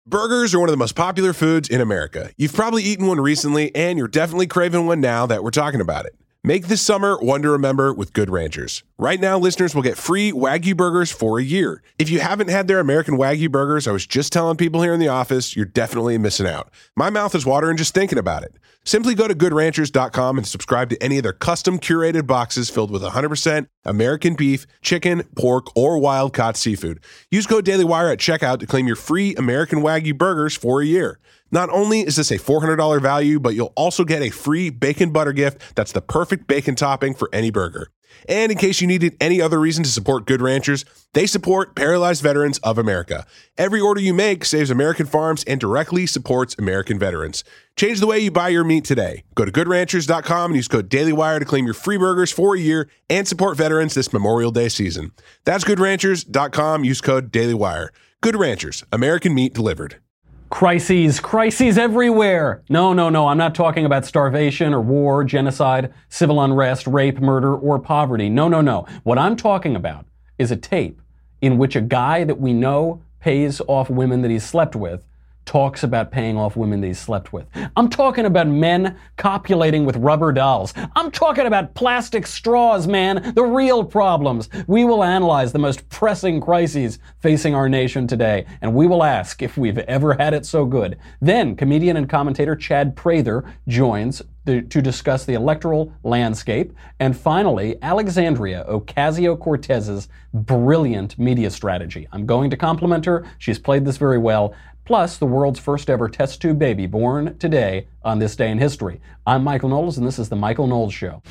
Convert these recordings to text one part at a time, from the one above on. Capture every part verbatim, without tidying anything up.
Burgers are one of the most popular foods in America. You've probably eaten one recently, and you're definitely craving one now that we're talking about it. Make this summer one to remember with Good Ranchers. Right now, listeners will get free Wagyu burgers for a year. If you haven't had their American Wagyu burgers, I was just telling people here in the office, you're definitely missing out. My mouth is watering just thinking about it. Simply go to good ranchers dot com and subscribe to any of their custom curated boxes filled with one hundred percent American beef, chicken, pork, or wild-caught seafood. Use code DailyWire at checkout to claim your free American Wagyu burgers for a year. Not only is this a four hundred dollars value, but you'll also get a free bacon butter gift that's the perfect bacon topping for any burger. And in case you needed any other reason to support Good Ranchers, they support Paralyzed Veterans of America. Every order you make saves American farms and directly supports American veterans. Change the way you buy your meat today. Go to good ranchers dot com and use code DailyWire to claim your free burgers for a year and support veterans this Memorial Day season. That's good ranchers dot com. Use code DailyWire. Good Ranchers, American meat delivered. Crises, crises everywhere. No, no, no, I'm not talking about starvation or war, genocide, civil unrest, rape, murder, or poverty. No, no, no. What I'm talking about is a tape in which a guy that we know pays off women that he's slept with talks about paying off women that he's slept with. I'm talking about men copulating with rubber dolls. I'm talking about plastic straws, man. The real problems. We will analyze the most pressing crises facing our nation today, and we will ask if we've ever had it so good. Then, comedian and commentator Chad Prather joins the, to discuss the electoral landscape. And finally, Alexandria Ocasio-Cortez's brilliant media strategy. I'm going to compliment her. She's played this very well. Plus, the world's first ever test tube baby born today on this day in history. I'm Michael Knowles, and this is The Michael Knowles Show.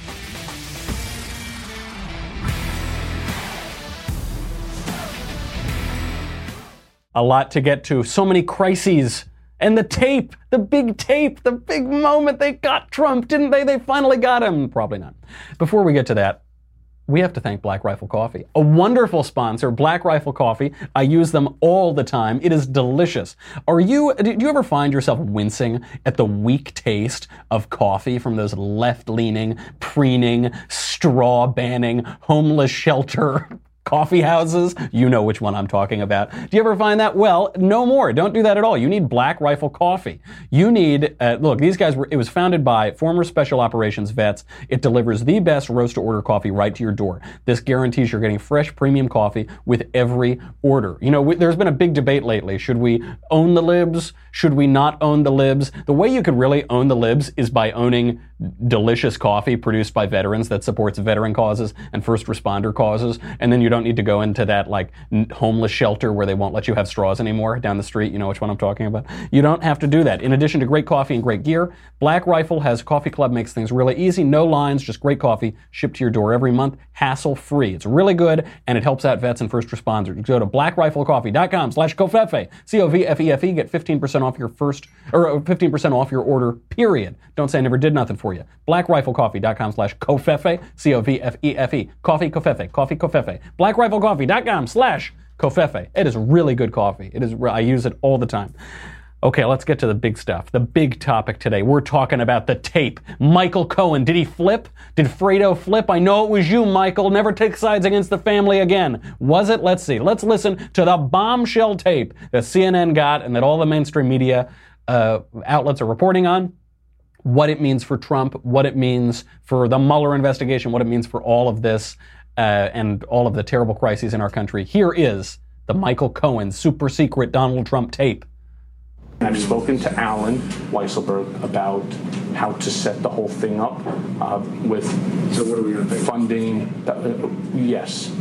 A lot to get to. So many crises. And the tape, the big tape, the big moment. They got Trump, didn't they? They finally got him. Probably not. Before we get to that, we have to thank Black Rifle Coffee, a wonderful sponsor. Black Rifle Coffee. I use them all the time. It is delicious. Are you, do you ever find yourself wincing at the weak taste of coffee from those left-leaning, preening, straw-banning, homeless shelter coffee houses? You know which one I'm talking about. Do you ever find that? Well, no more. Don't do that at all. You need Black Rifle Coffee. You need, uh, look, these guys were, it was founded by former special operations vets. It delivers the best roast to order coffee right to your door. This guarantees you're getting fresh premium coffee with every order. You know, we, there's been a big debate lately. Should we own the libs? Should we not own the libs? The way you could really own the libs is by owning delicious coffee produced by veterans that supports veteran causes and first responder causes. And then you don't need to go into that like homeless shelter where they won't let you have straws anymore down the street. You know which one I'm talking about. You don't have to do that. In addition to great coffee and great gear, Black Rifle has Coffee Club, makes things really easy. No lines, just great coffee shipped to your door every month, hassle free. It's really good and it helps out vets and first responders. Go to black rifle coffee dot com slash covfefe, C O V F E F E, get fifteen percent off your first, or fifteen percent off your order, period. Don't say I never did nothing for you. black rifle coffee dot com slash covfefe, C O V F E F E, coffee covfefe, coffee covfefe, black rifle coffee dot com slash covfefe. It is really good coffee. It is, I use it all the time. Okay, let's get to the big stuff. The big topic today. We're talking about the tape. Michael Cohen, did he flip? Did Fredo flip? I know it was you, Michael. Never take sides against the family again. Was it? Let's see. Let's listen to the bombshell tape that C N N got and that all the mainstream media uh, outlets are reporting on. What it means for Trump, what it means for the Mueller investigation, what it means for all of this uh, and all of the terrible crises in our country. Here is the Michael Cohen super secret Donald Trump tape. I've spoken to Alan Weisselberg about how to set the whole thing up uh, with so what are we going to funding. Uh, yes.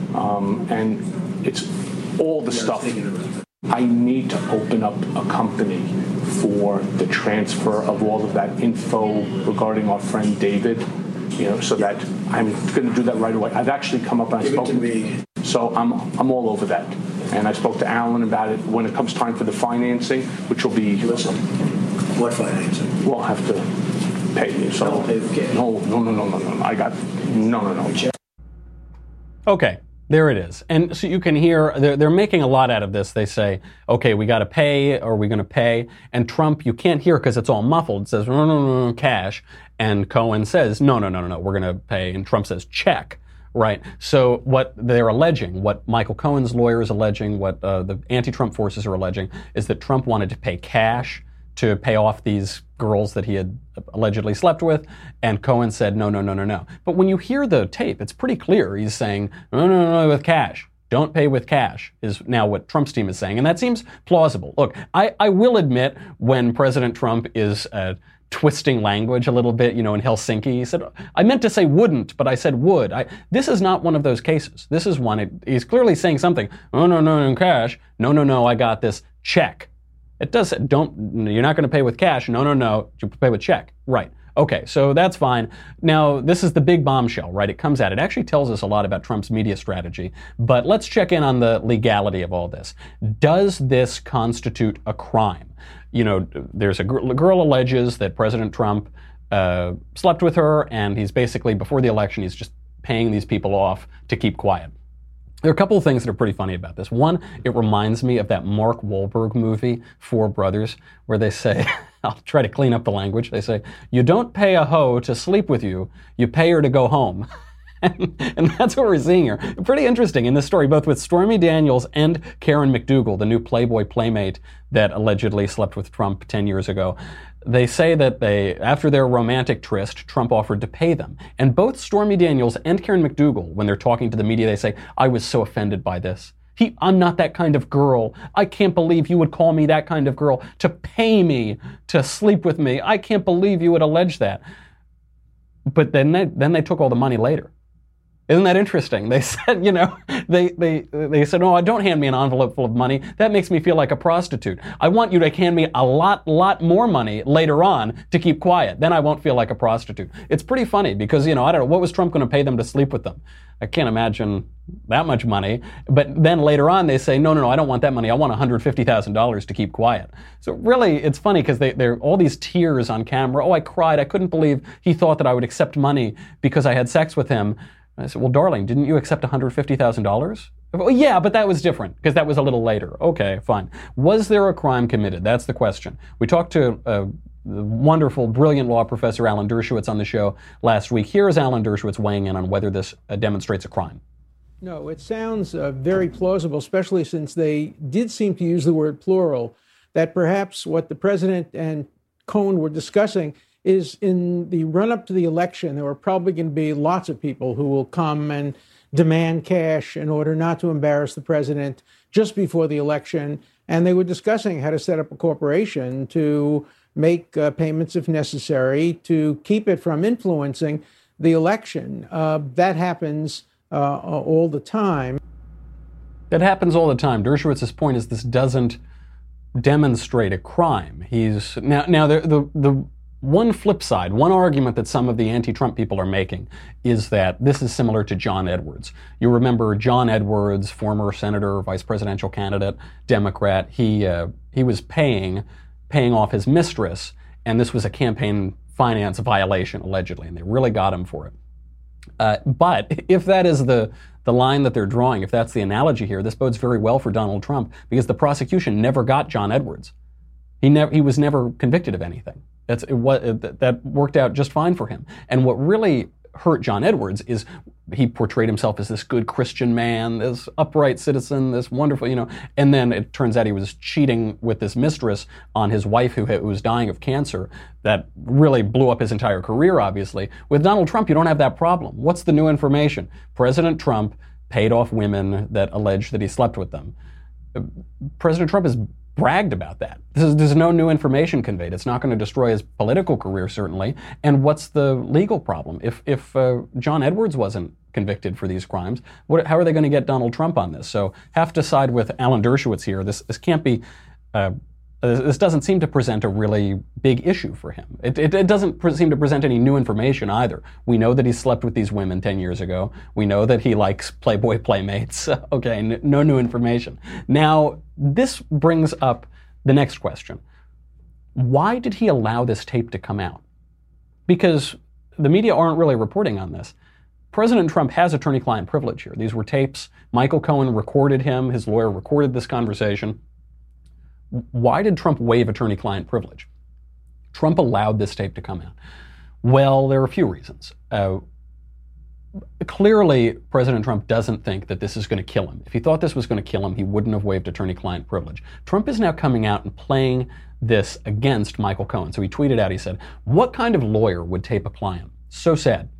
Um, and it's all the stuff. I need to open up a company for the transfer of all of that info regarding our friend David, you know, so that I'm going to do that right away. I've actually come up and I spoke to me. So I'm I'm all over that. And I spoke to Alan about it when it comes time for the financing, which will be... Listen, what financing? We'll have to pay you. So, I'll pay the cash. No, no, no, no, no, no. I got... No, no, no. Okay, there it is. And so you can hear, they're, they're making a lot out of this. They say, okay, we got to pay, or we're going to pay. And Trump, you can't hear because it's all muffled. It says, no, no, no, no, cash. And Cohen says, no, no, no, no, no, we're going to pay. And Trump says, check. right? So what they're alleging, what Michael Cohen's lawyer is alleging, what uh, the anti-Trump forces are alleging, is that Trump wanted to pay cash to pay off these girls that he had allegedly slept with, and Cohen said, no, no, no, no, no. But when you hear the tape, it's pretty clear. He's saying, no, no, no, no, with cash. Don't pay with cash, is now what Trump's team is saying, and that seems plausible. Look, I, I will admit when President Trump is uh, twisting language a little bit, you know, in Helsinki, he said, I meant to say wouldn't, but I said would. I, this is not one of those cases. This is one, it, he's clearly saying something, oh, no, no, no, cash. No, no, no, I got this. Check. It does, don't, you're not going to pay with cash. No, no, no, you pay with check. Right. Okay, so that's fine. Now, this is the big bombshell, right? It comes out. It actually tells us a lot about Trump's media strategy. But let's check in on the legality of all this. Does this constitute a crime? You know, there's a girl, a girl alleges that President Trump uh, slept with her, and he's basically, before the election, he's just paying these people off to keep quiet. There are a couple of things that are pretty funny about this. One, it reminds me of that Mark Wahlberg movie, Four Brothers, where they say, I'll try to clean up the language, they say, you don't pay a hoe to sleep with you, you pay her to go home. And, and that's what we're seeing here. Pretty interesting in this story, both with Stormy Daniels and Karen McDougal, the new Playboy playmate that allegedly slept with Trump ten years ago. They say that they, after their romantic tryst, Trump offered to pay them. And both Stormy Daniels and Karen McDougal, when they're talking to the media, they say, I was so offended by this. He, I'm not that kind of girl. I can't believe you would call me that kind of girl to pay me to sleep with me. I can't believe you would allege that. But then they, then they took all the money later. Isn't that interesting? They said, you know, they, they, they said, oh, don't hand me an envelope full of money. That makes me feel like a prostitute. I want you to hand me a lot, lot more money later on to keep quiet. Then I won't feel like a prostitute. It's pretty funny because, you know, I don't know, what was Trump going to pay them to sleep with them? I can't imagine that much money. But then later on they say, no, no, no, I don't want that money. I want one hundred fifty thousand dollars to keep quiet. So really, it's funny because they, they're all these tears on camera. Oh, I cried. I couldn't believe he thought that I would accept money because I had sex with him. I said, well, darling, didn't you accept one hundred fifty thousand dollars? Well, yeah, but that was different because that was a little later. Okay, fine. Was there a crime committed? That's the question. We talked to uh, the wonderful, brilliant law professor Alan Dershowitz on the show last week. Here is Alan Dershowitz weighing in on whether this uh, demonstrates a crime. No, it sounds uh, very plausible, especially since they did seem to use the word plural, that perhaps what the president and Cohen were discussing is in the run-up to the election, there are probably going to be lots of people who will come and demand cash in order not to embarrass the president just before the election. And they were discussing how to set up a corporation to make uh, payments if necessary to keep it from influencing the election. Uh, that happens uh, all the time. That happens all the time. Dershowitz's point is this doesn't demonstrate a crime. He's now now the the the one flip side, one argument that some of the anti-Trump people are making is that this is similar to John Edwards. You remember John Edwards, former senator, vice presidential candidate, Democrat. He uh, he was paying paying off his mistress, and this was a campaign finance violation allegedly, and they really got him for it. Uh, but if that is the the line that they're drawing, if that's the analogy here, this bodes very well for Donald Trump because the prosecution never got John Edwards. He never he was never convicted of anything. That's it, what, it, that worked out just fine for him. And what really hurt John Edwards is he portrayed himself as this good Christian man, this upright citizen, this wonderful, you know, and then it turns out he was cheating with this mistress on his wife who, who was dying of cancer. That really blew up his entire career, obviously. With Donald Trump, you don't have that problem. What's the new information? President Trump paid off women that alleged that he slept with them. President Trump is bragged about that. This is, there's no new information conveyed. It's not going to destroy his political career, certainly. And what's the legal problem? If if uh, John Edwards wasn't convicted for these crimes, what, how are they going to get Donald Trump on this? So have to side with Alan Dershowitz here. This this can't be. Uh, this doesn't seem to present a really big issue for him. It, it, it doesn't pre- seem to present any new information either. We know that he slept with these women ten years ago. We know that he likes Playboy playmates. Okay, n- no new information. Now, this brings up the next question. Why did he allow this tape to come out? Because the media aren't really reporting on this. President Trump has attorney-client privilege here. These were tapes. Michael Cohen recorded him. His lawyer recorded this conversation. Why did Trump waive attorney-client privilege? Trump allowed this tape to come out. Well, there are a few reasons. Uh, clearly, President Trump doesn't think that this is going to kill him. If he thought this was going to kill him, he wouldn't have waived attorney-client privilege. Trump is now coming out and playing this against Michael Cohen. So he tweeted out, he said, "What kind of lawyer would tape a client? So sad.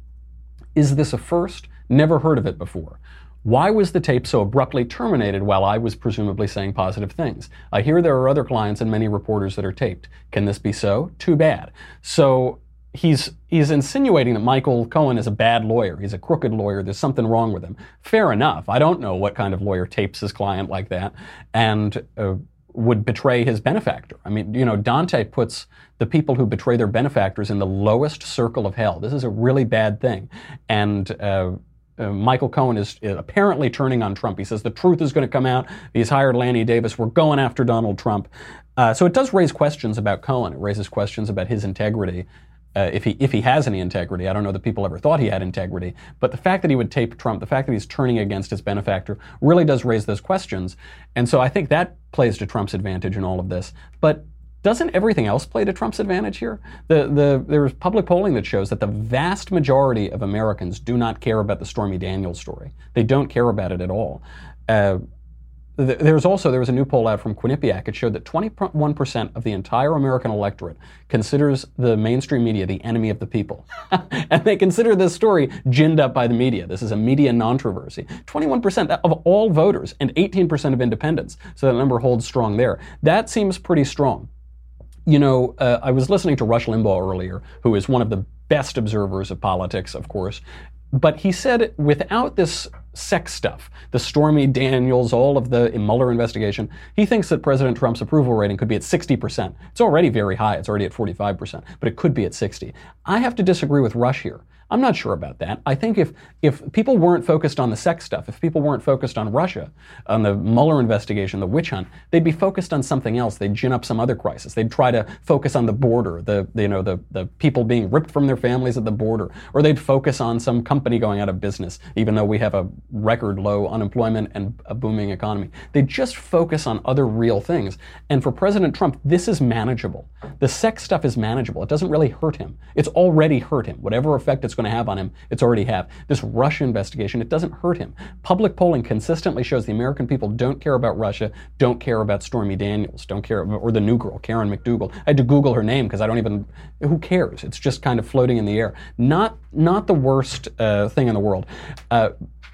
Is this a first? Never heard of it before. Why was the tape so abruptly terminated while I was presumably saying positive things? I hear there are other clients and many reporters that are taped. Can this be so? Too bad." So he's he's insinuating that Michael Cohen is a bad lawyer. He's a crooked lawyer. There's something wrong with him. Fair enough. I don't know what kind of lawyer tapes his client like that and uh, would betray his benefactor. I mean, you know, Dante puts the people who betray their benefactors in the lowest circle of hell. This is a really bad thing. And uh, uh, Michael Cohen is, is apparently turning on Trump. He says the truth is going to come out. He's hired Lanny Davis. We're going after Donald Trump. Uh, so it does raise questions about Cohen. It raises questions about his integrity. Uh, if he if he has any integrity. I don't know that people ever thought he had integrity, but the fact that he would tape Trump, the fact that he's turning against his benefactor, really does raise those questions. And so I think that plays to Trump's advantage in all of this. But doesn't everything else play to Trump's advantage here? The the there's public polling that shows that the vast majority of Americans do not care about the Stormy Daniels story. They don't care about it at all. Uh, There's also, there was a new poll out from Quinnipiac. It showed that twenty-one percent of the entire American electorate considers the mainstream media the enemy of the people. And they consider this story ginned up by the media. This is a media controversy. twenty-one percent of all voters and eighteen percent of independents. So that number holds strong there. That seems pretty strong. You know, uh, I was listening to Rush Limbaugh earlier, who is one of the best observers of politics, of course. But he said without this sex stuff, the Stormy Daniels, all of the Mueller investigation, he thinks that President Trump's approval rating could be at sixty percent. It's already very high. It's already at forty-five percent, but it could be at sixty. I have to disagree with Rush here. I'm not sure about that. I think if if people weren't focused on the sex stuff, if people weren't focused on Russia, on the Mueller investigation, the witch hunt, they'd be focused on something else. They'd gin up some other crisis. They'd try to focus on the border, the, the you know the the people being ripped from their families at the border, or they'd focus on some company going out of business, even though we have a record low unemployment and a booming economy. They'd just focus on other real things. And for President Trump, this is manageable. The sex stuff is manageable. It doesn't really hurt him. It's already hurt him. Whatever effect it's going to have on him, it's already have. This Russia investigation, it doesn't hurt him. Public polling consistently shows the American people don't care about Russia, don't care about Stormy Daniels, don't care, or the new girl, Karen McDougal. I had to Google her name because I don't even, who cares? It's just kind of floating in the air. Not not the worst uh, thing in the world. Uh,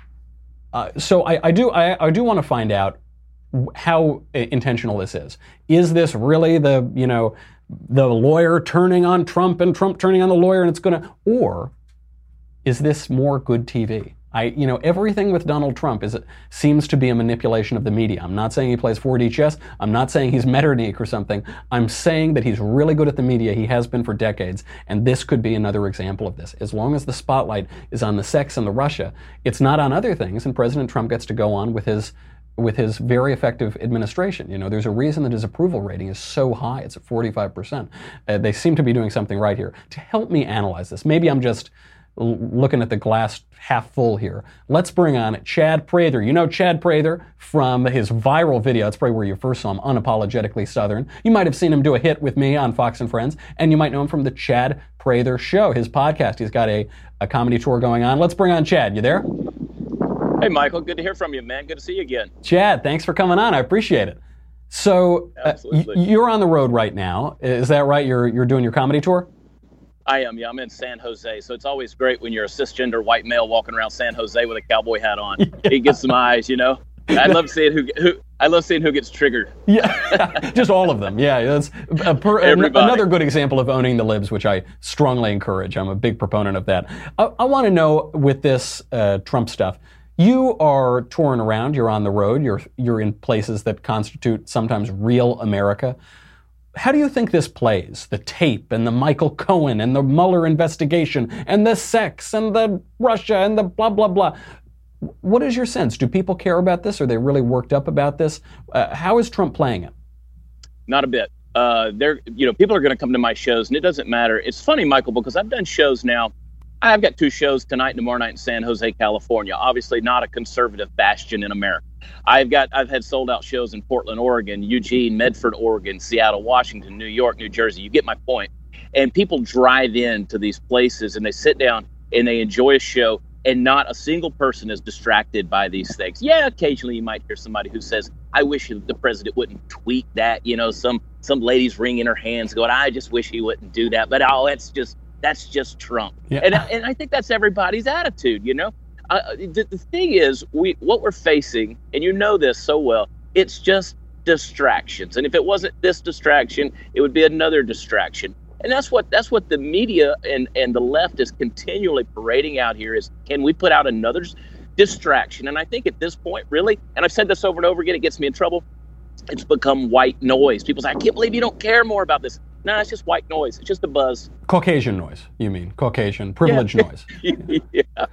uh, so I, I do I, I do want to find out how intentional this is. Is this really the, you know, the lawyer turning on Trump and Trump turning on the lawyer and it's going to, or is this more good T V? I, you know, everything with Donald Trump is seems to be a manipulation of the media. I'm not saying he plays four D chess. I'm not saying he's Metternich or something. I'm saying that he's really good at the media. He has been for decades. And this could be another example of this. As long as the spotlight is on the sex and the Russia, it's not on other things. And President Trump gets to go on with his with his very effective administration. You know, there's a reason that his approval rating is so high. It's at forty-five percent. Uh, they seem to be doing something right here. To help me analyze this, maybe I'm just l- looking at the glass half full here. Let's bring on Chad Prather. You know Chad Prather from his viral video. That's probably where you first saw him, Unapologetically Southern. You might have seen him do a hit with me on Fox and Friends, and you might know him from the Chad Prather Show, his podcast. He's got a, a comedy tour going on. Let's bring on Chad. You there? Hey, Michael, good to hear from you, man. Good to see you again. Chad, thanks for coming on. I appreciate it. So uh, y- you're on the road right now. Is that right? You're you're doing your comedy tour? I am, yeah. I'm in San Jose. So it's always great when you're a cisgender white male walking around San Jose with a cowboy hat on. Yeah. It gets some eyes, you know. I love seeing who who I love seeing who gets triggered. Yeah, just all of them. Yeah, that's a per, another good example of owning the libs, which I strongly encourage. I'm a big proponent of that. I, I want to know with this uh, Trump stuff. You are touring around, you're on the road, you're you're in places that constitute sometimes real America. How do you think this plays? The tape and the Michael Cohen and the Mueller investigation and the sex and the Russia and the blah, blah, blah. What is your sense? Do people care about this? Are they really worked up about this? Uh, how is Trump playing it? Not a bit. Uh, they're, you know, people are going to come to my shows, and it doesn't matter. It's funny, Michael, because I've done shows now. I've got two shows tonight and tomorrow night in San Jose, California. Obviously not a conservative bastion in America. I've got I've had sold out shows in Portland, Oregon, Eugene, Medford, Oregon, Seattle, Washington, New York, New Jersey. You get my point. And people drive in to these places and they sit down and they enjoy a show. and not a single person is distracted by these things. Yeah, occasionally you might hear somebody who says, I wish the president wouldn't tweet that. You know, some some lady's wringing her hands going, I just wish he wouldn't do that. But oh, that's just that's just Trump. Yeah. And, and I think that's everybody's attitude, you know. Uh, the, the thing is, we what we're facing, and you know this so well, it's just distractions. And if it wasn't this distraction, it would be another distraction. And that's what that's what the media and, and the left is continually parading out here is, can we put out another distraction? And I think at this point, really, and I've said this over and over again, it gets me in trouble, it's become white noise. People say, I can't believe you don't care more about this. No, it's just white noise. It's just a buzz. Caucasian noise, you mean. Caucasian privilege yeah. noise. yeah.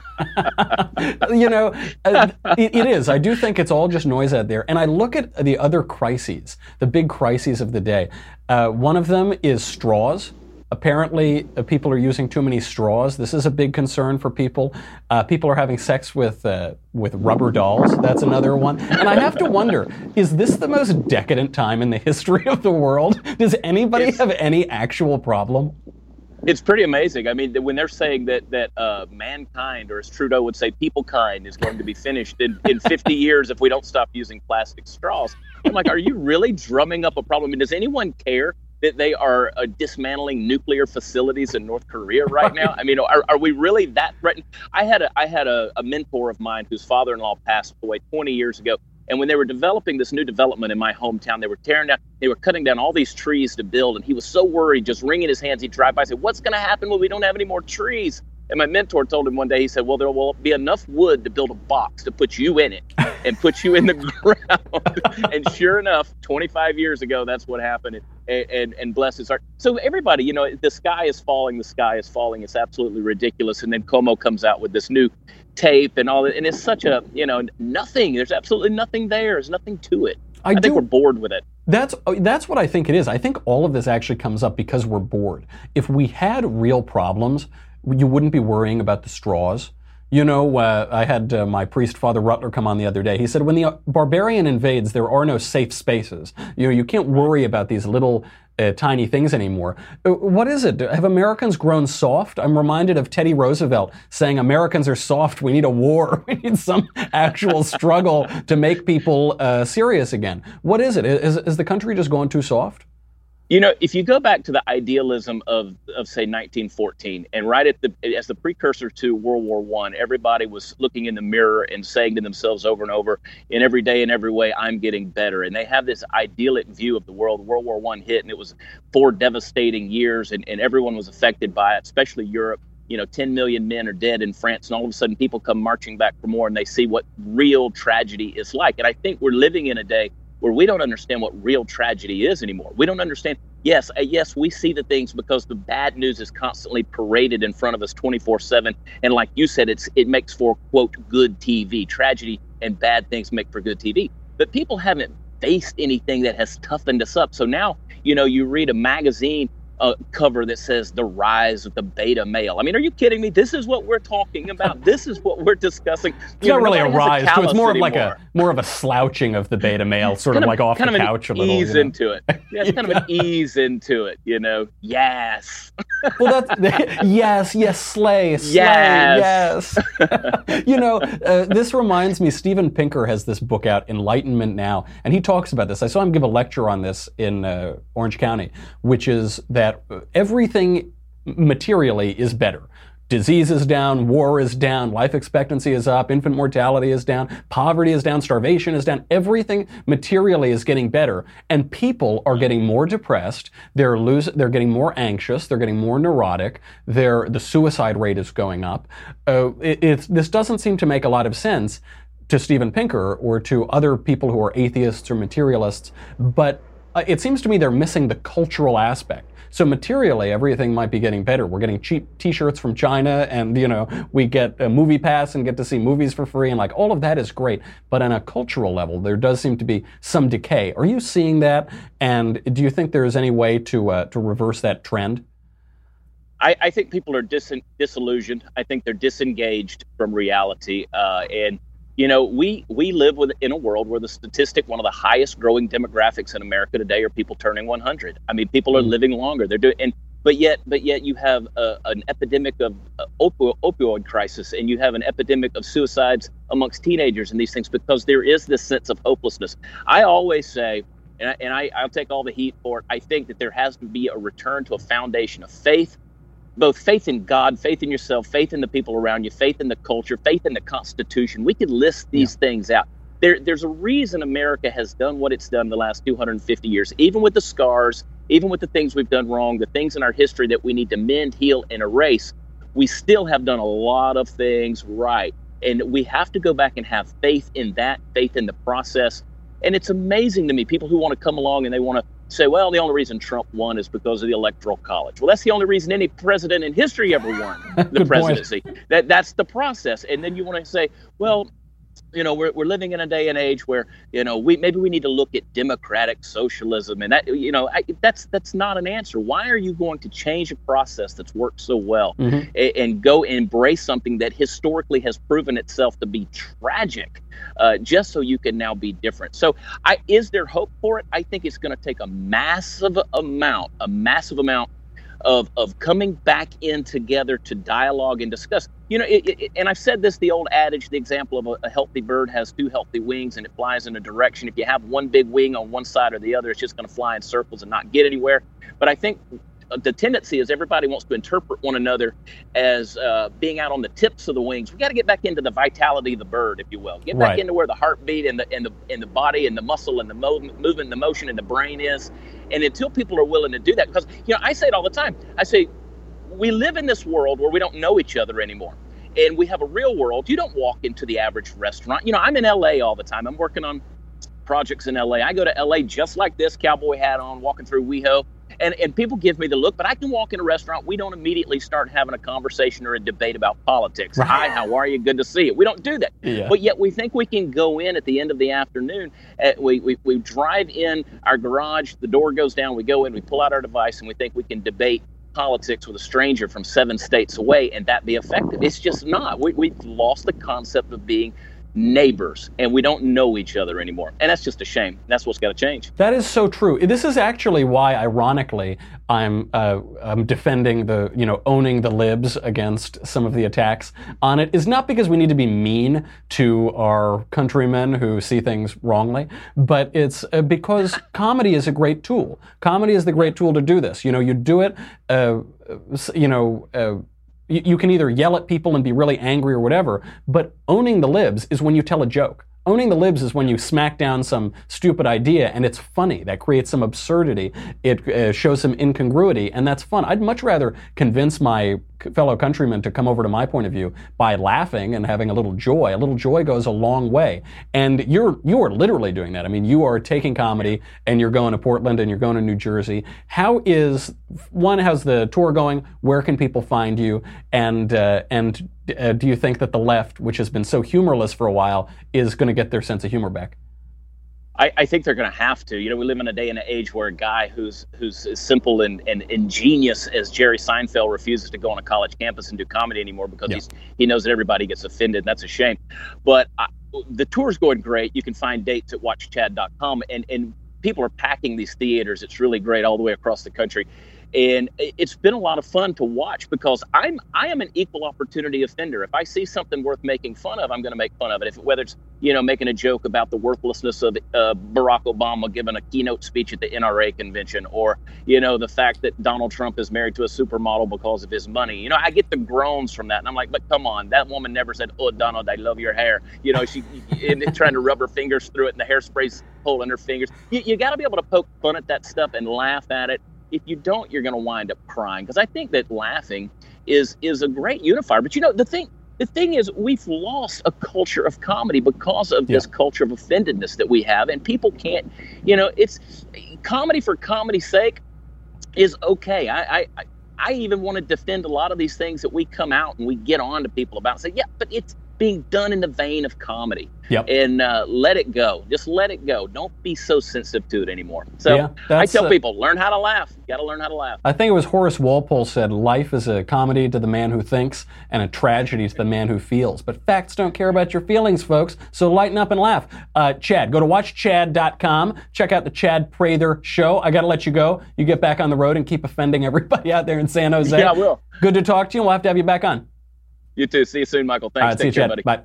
You know, uh, it, it is. I do think it's all just noise out there. And I look at the other crises, the big crises of the day. Uh, one of them is straws. Apparently, uh, people are using too many straws. This is a big concern for people. Uh, people are having sex with uh, with rubber dolls. That's another one. And I have to wonder, is this the most decadent time in the history of the world? Does anybody it's, have any actual problem? It's pretty amazing. I mean, when they're saying that that uh, mankind, or as Trudeau would say, people kind, is going to be finished in, in fifty years if we don't stop using plastic straws. I'm like, are you really drumming up a problem? I mean, does anyone care that they are uh, dismantling nuclear facilities in North Korea right now? I mean, are, are we really that threatened? I had a I had a, a mentor of mine whose father-in-law passed away twenty years ago. And when they were developing this new development in my hometown, they were tearing down, they were cutting down all these trees to build. And he was so worried, just wringing his hands. He'd drive by and say, what's going to happen when we don't have any more trees? And my mentor told him one day, he said, well, there will be enough wood to build a box to put you in it and put you in the ground. And sure enough, twenty-five years ago, that's what happened. And, and, and bless his heart. So everybody, you know, the sky is falling, the sky is falling. It's absolutely ridiculous. And then Cuomo comes out with this new tape and all that. And it's such a, you know, nothing. There's absolutely nothing there. There's nothing to it. I, I think do. we're bored with it. That's that's what I think it is. I think all of this actually comes up because we're bored. If we had real problems, you wouldn't be worrying about the straws. You know, uh, I had uh, my priest, Father Rutler, come on the other day. He said, when the barbarian invades, there are no safe spaces. You know, you can't worry about these little uh, tiny things anymore. Uh, what is it? Have Americans grown soft? I'm reminded of Teddy Roosevelt saying, Americans are soft. We need a war. We need some actual struggle to make people uh, serious again. What is it? Is, is the country just going too soft? You know, if you go back to the idealism of, of say, nineteen fourteen, and right at the as the precursor to World War One, everybody was looking in the mirror and saying to themselves over and over, in every day and every way, I'm getting better. And they have this idyllic view of the world. World War One hit, and it was four devastating years, and, and everyone was affected by it, especially Europe. You know, ten million men are dead in France, and all of a sudden people come marching back for more, and they see what real tragedy is like. And I think we're living in a day where we don't understand what real tragedy is anymore. We don't understand. Yes, uh, yes, we see the things because the bad news is constantly paraded in front of us twenty-four seven. And like you said, it's it makes for, quote, good T V. Tragedy and bad things make for good T V. But people haven't faced anything that has toughened us up. So now, you know, you read a magazine uh, cover that says the rise of the beta male. I mean, are you kidding me? This is what we're talking about. This is what we're discussing. It's not really a rise. A it's more of like a more of a slouching of the beta male, sort of, of like off the couch a little. Ease you know? into it. Yeah, it's kind yeah. of an ease into it. You know. Yes. Well, that's yes, yes, slay, slay, yes. yes. You know, uh, this reminds me. Steven Pinker has this book out, Enlightenment Now, and he talks about this. I saw him give a lecture on this in uh, Orange County, which is that everything materially is better. Disease is down, war is down, life expectancy is up, infant mortality is down, poverty is down, starvation is down. Everything materially is getting better, and people are getting more depressed. They're losing. They're getting more anxious. They're getting more neurotic. They're, the suicide rate is going up. Uh, it, it's, this doesn't seem to make a lot of sense to Steven Pinker or to other people who are atheists or materialists, but uh, it seems to me they're missing the cultural aspect. So materially, everything might be getting better. We're getting cheap T-shirts from China, and you know, we get a movie pass and get to see movies for free, and like all of that is great. But on a cultural level, there does seem to be some decay. Are you seeing that? And do you think there is any way to uh, to reverse that trend? I, I think people are dis- disillusioned. I think they're disengaged from reality, uh, and. You know, we we live with, in a world where the statistic, one of the highest growing demographics in America today are people turning one hundred. I mean, people are living longer. They're doing, and But yet, but yet, you have a, an epidemic of uh, opi- opioid crisis, and you have an epidemic of suicides amongst teenagers and these things, because there is this sense of hopelessness. I always say, and, I, and I, I'll take all the heat for it, I think that there has to be a return to a foundation of faith, both faith in God, faith in yourself, faith in the people around you, faith in the culture, faith in the Constitution. We could list these yeah. things out. There, there's a reason America has done what it's done the last two hundred fifty years, even with the scars, even with the things we've done wrong, the things in our history that we need to mend, heal, and erase. We still have done a lot of things right. And we have to go back and have faith in that, faith in the process. And it's amazing to me, people who want to come along and they want to say, well, the only reason Trump won is because of the Electoral College. Well, that's the only reason any president in history ever won the presidency. That That's the process. And then you want to say, well, you know, we're we're living in a day and age where, you know, we maybe we need to look at democratic socialism, and that, you know, I, that's that's not an answer. Why are you going to change a process that's worked so well mm-hmm. and, and go embrace something that historically has proven itself to be tragic, uh, just so you can now be different? So, I is there hope for it? I think it's going to take a massive amount, a massive amount. Of, of coming back in together to dialogue and discuss. You know, it, it, and I've said this, the old adage, the example of a, a healthy bird has two healthy wings and it flies in a direction. If you have one big wing on one side or the other, it's just going to fly in circles and not get anywhere. But I think the tendency is everybody wants to interpret one another as uh, being out on the tips of the wings. We got to get back into the vitality of the bird, if you will. Get back right. into where the heartbeat and the and the and the body and the muscle and the mo- movement, the motion and the brain is. And until people are willing to do that, because, you know, I say it all the time. I say, we live in this world where we don't know each other anymore. And we have a real world. You don't walk into the average restaurant. You know, I'm in L A all the time. I'm working on projects in L A. I go to L A just like this, cowboy hat on, walking through WeHo. And and people give me the look, but I can walk in a restaurant. We don't immediately start having a conversation or a debate about politics. Right. Hi, how are you? Good to see you. We don't do that. Yeah. But yet we think we can go in at the end of the afternoon. Uh, we, we, we drive in our garage, the door goes down, we go in, we pull out our device, and we think we can debate politics with a stranger from seven states away and that be effective. It's just not. We, we've lost the concept of being neighbors, and we don't know each other anymore, and that's just a shame. That's what's got to change. That is so true. This is actually why, ironically, I'm uh, I'm defending the, you know, owning the libs against some of the attacks on it. Is not because we need to be mean to our countrymen who see things wrongly, but it's uh, because comedy is a great tool. Comedy is the great tool to do this. You know, you do it. Uh, you know. Uh, You can either yell at people and be really angry or whatever, but owning the libs is when you tell a joke. Owning the libs is when you smack down some stupid idea and it's funny. That creates some absurdity. It uh, shows some incongruity, and that's fun. I'd much rather convince my fellow countrymen to come over to my point of view by laughing and having a little joy. A little joy goes a long way. And you're you are literally doing that. I mean, you are taking comedy and you're going to Portland and you're going to New Jersey. How is, one, how's the tour going? Where can people find you? And uh, and uh, do you think that the left, which has been so humorless for a while, is going to get their sense of humor back? I, I think they're going to have to. You know, we live in a day and an age where a guy who's who's as simple and, and ingenious as Jerry Seinfeld refuses to go on a college campus and do comedy anymore because yeah. he's, he knows that everybody gets offended. That's a shame. But I, the tour's going great. You can find dates at watch chad dot com, and, and people are packing these theaters. It's really great all the way across the country. And it's been a lot of fun to watch because I'm I am an equal opportunity offender. If I see something worth making fun of, I'm going to make fun of it. If whether it's, you know, making a joke about the worthlessness of uh, Barack Obama giving a keynote speech at the N R A convention, or, you know, the fact that Donald Trump is married to a supermodel because of his money. You know, I get the groans from that, and I'm like, but come on, that woman never said, "Oh, Donald, I love your hair." You know, she and trying to rub her fingers through it, and the hairspray's pulling her fingers. You, you got to be able to poke fun at that stuff and laugh at it. If you don't, you're going to wind up crying, because I think that laughing is is a great unifier. But, you know, the thing the thing is, we've lost a culture of comedy because of yeah. this culture of offendedness that we have. And people can't, you know, it's comedy for comedy's sake is okay. I, I, I even want to defend a lot of these things that we come out and we get on to people about and say, yeah, but it's being done in the vein of comedy. Yep. And uh, let it go. Just let it go. Don't be so sensitive to it anymore. So Yeah, I that's, tell uh, people, learn how to laugh. You got to learn how to laugh. I think it was Horace Walpole said, life is a comedy to the man who thinks and a tragedy to the man who feels. But facts don't care about your feelings, folks, so lighten up and laugh. Uh, Chad, go to watch chad dot com. Check out the Chad Prather Show. I got to let you go. You get back on the road and keep offending everybody out there in San Jose. Yeah, I will. Good to talk to you. We'll have to have you back on. You too. See you soon, Michael. Thanks. All right, see you, Take care, Chad. buddy. Bye.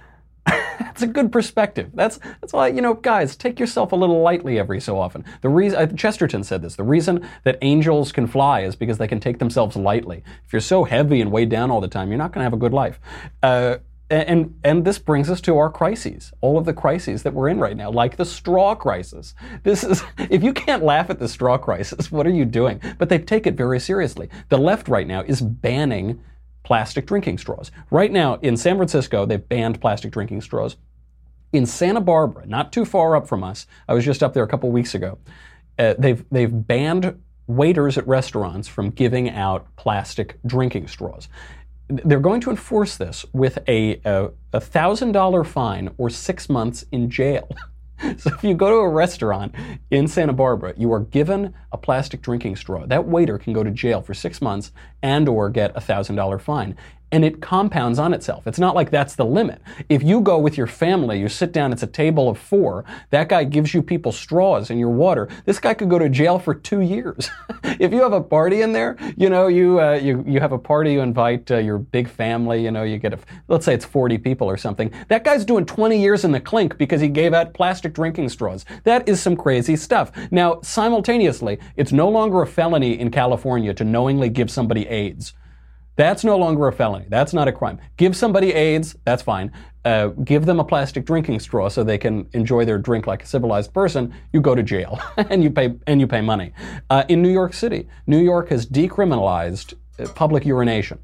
That's a good perspective. That's that's why, you know, guys, take yourself a little lightly every so often. The reason uh, Chesterton said this. The reason that angels can fly is because they can take themselves lightly. If you're so heavy and weighed down all the time, you're not going to have a good life. Uh, and and this brings us to our crises, all of the crises that we're in right now, like the straw crisis. This is, if you can't laugh at the straw crisis, what are you doing? But they take it very seriously. The left right now is banning plastic drinking straws. Right now in San Francisco, they've banned plastic drinking straws. In Santa Barbara, not too far up from us, I was just up there a couple weeks ago, uh, they've they've banned waiters at restaurants from giving out plastic drinking straws. They're going to enforce this with a a one thousand dollars fine or six months in jail. So if you go to a restaurant in Santa Barbara, you are given a plastic drinking straw. That waiter can go to jail for six months and or get a one thousand dollars fine. And it compounds on itself. It's not like that's the limit. If you go with your family, you sit down, it's a table of four, that guy gives you people straws in your water, this guy could go to jail for two years. If you have a party in there, you know, you uh, you you have a party, you invite uh, your big family, you know, you get a, let's say it's forty people or something, that guy's doing twenty years in the clink because he gave out plastic drinking straws. That is some crazy stuff. Now, simultaneously, it's no longer a felony in California to knowingly give somebody AIDS. That's no longer a felony. That's not a crime. Give somebody AIDS, that's fine. Uh, give them a plastic drinking straw so they can enjoy their drink like a civilized person. You go to jail and you pay and you pay money. Uh, in New York City, New York has decriminalized uh, public urination.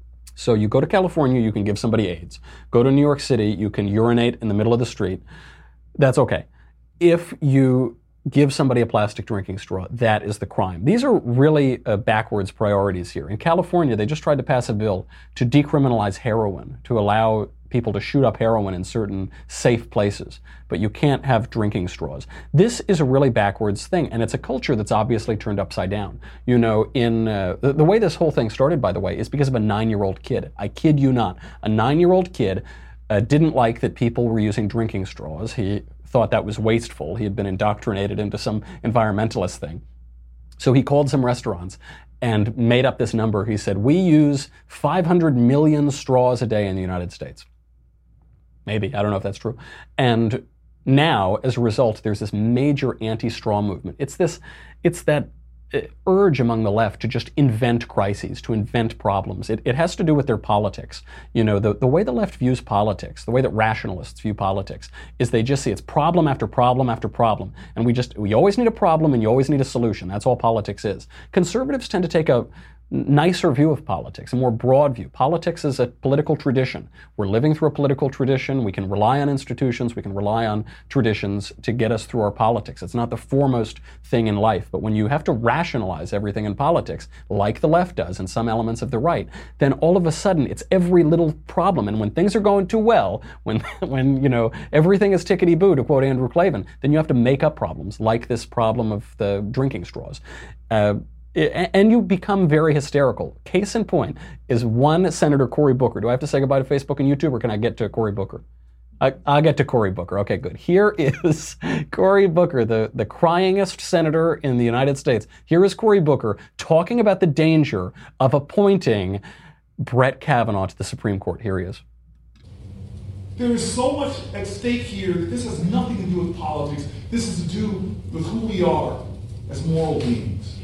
So you go to California, you can give somebody AIDS. Go to New York City, you can urinate in the middle of the street. That's okay. If you give somebody a plastic drinking straw, that is the crime. These are really uh, backwards priorities here. In California, they just tried to pass a bill to decriminalize heroin, to allow people to shoot up heroin in certain safe places, but you can't have drinking straws. This is a really backwards thing, and it's a culture that's obviously turned upside down. You know, in uh, the, the way this whole thing started, by the way, is because of a nine-year-old kid. I kid you not. A nine-year-old kid uh, didn't like that people were using drinking straws. He thought that was wasteful. He had been indoctrinated into some environmentalist thing. So he called some restaurants and made up this number. He said, we use five hundred million straws a day in the United States. Maybe, I don't know if that's true. And now, as a result, there's this major anti-straw movement. It's this, it's that urge among the left to just invent crises, to invent problems. It, it has to do with their politics. You know, the, the way the left views politics, the way that rationalists view politics, is they just see it's problem after problem after problem. And we just, we always need a problem and you always need a solution. That's all politics is. Conservatives tend to take a nicer view of politics, a more broad view. Politics is a political tradition. We're living through a political tradition. We can rely on institutions. We can rely on traditions to get us through our politics. It's not the foremost thing in life. But when you have to rationalize everything in politics, like the left does and some elements of the right, then all of a sudden it's every little problem. And when things are going too well, when, when you know, everything is tickety-boo, to quote Andrew Klavan, then you have to make up problems, like this problem of the drinking straws. Uh, And you become very hysterical. Case in point is one Senator Cory Booker. Do I have to say goodbye to Facebook and YouTube, or can I get to Cory Booker? I, I'll get to Cory Booker. Okay, good. Here is Cory Booker, the, the cryingest senator in the United States. Here is Cory Booker talking about the danger of appointing Brett Kavanaugh to the Supreme Court. Here he is. There is so much at stake here that this has nothing to do with politics. This is to do with who we are as moral beings.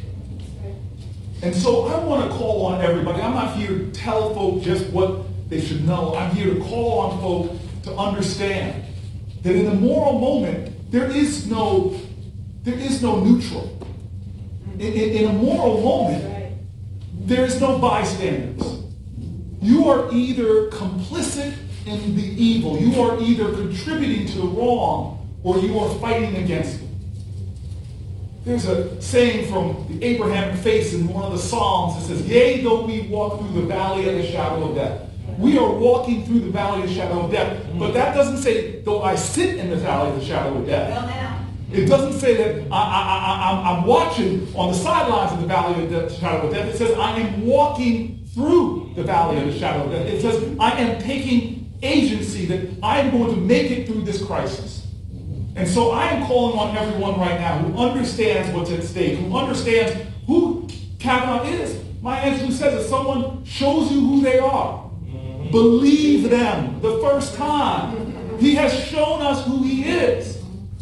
And so I want to call on everybody. I'm not here to tell folk just what they should know. I'm here to call on folk to understand that in a moral moment, there is no, there is no neutral. In, in, in a moral moment, there is no bystanders. You are either complicit in the evil, you are either contributing to the wrong, or you are fighting against it. There's a saying from the Abrahamic faith in one of the Psalms that says, yea, though we walk through the valley of the shadow of death. We are walking through the valley of the shadow of death. But that doesn't say, though I sit in the valley of the shadow of death. It doesn't say that I, I, I, I'm, I'm watching on the sidelines of the valley of the shadow of death. It says I am walking through the valley of the shadow of death. It says I am taking agency, that I am going to make it through this crisis. And so I am calling on everyone right now who understands what's at stake, who understands who Kavanaugh is. Maya Angelou says if someone shows you who they are, believe them the first time. He has shown us who he is.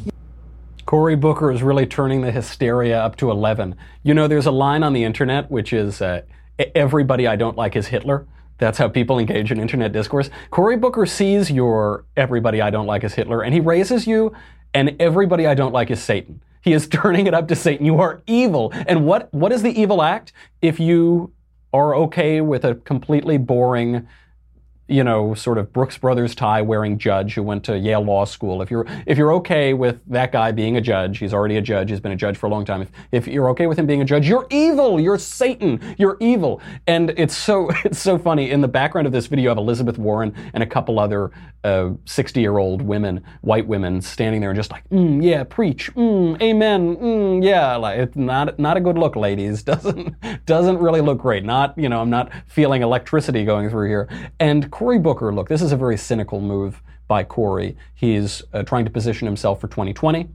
Cory Booker is really turning the hysteria up to eleven. You know, there's a line on the internet which is, uh, everybody I don't like is Hitler. That's how people engage in internet discourse. Cory Booker sees your everybody I don't like is Hitler, and he raises you, and everybody I don't like is Satan. He is turning it up to Satan. You are evil. And what, what is the evil act? If you are okay with a completely boring, you know, sort of Brooks Brothers tie wearing judge who went to Yale Law School, if you're if you're okay with that guy being a judge, he's already a judge, he's been a judge for a long time. If if you're okay with him being a judge, you're evil, you're Satan, you're evil. And it's so it's so funny. In the background of this video, you have Elizabeth Warren and a couple other uh, sixty-year-old women, white women, standing there and just like, mm, yeah, preach, mm, amen, mm, yeah. Like, it's not not a good look, ladies. Doesn't doesn't really look great. Not, you know, I'm not feeling electricity going through here. And Cory Booker, look, this is a very cynical move by Cory. He's uh, trying to position himself for twenty twenty,